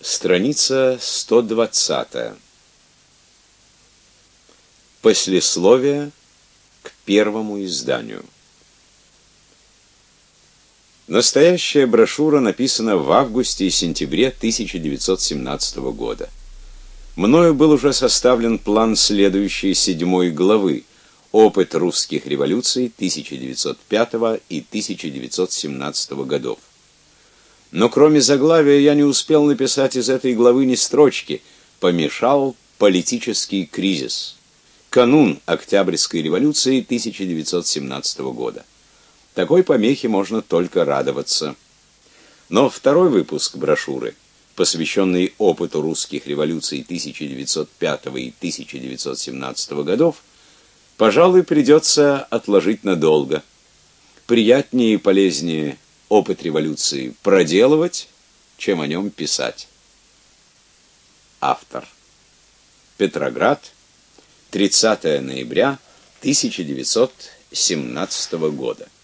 Страница 120. Послесловие к первому изданию. Настоящая брошюра написана в августе и сентябре 1917 года. Мною был уже составлен план следующей 7 главы «Опыт русских революций 1905 и 1917 годов». Но кроме заглавия я не успел написать из этой главы ни строчки, помешал политический кризис. Канун Октябрьской революции 1917 года. Такой помехе можно только радоваться. Но второй выпуск брошюры, посвященный опыту русских революций 1905 и 1917 годов, пожалуй, придется отложить надолго. Приятнее и полезнее опыт революции проделывать, чем о нем писать. Автор. Петроград, 30 ноября 1917 года.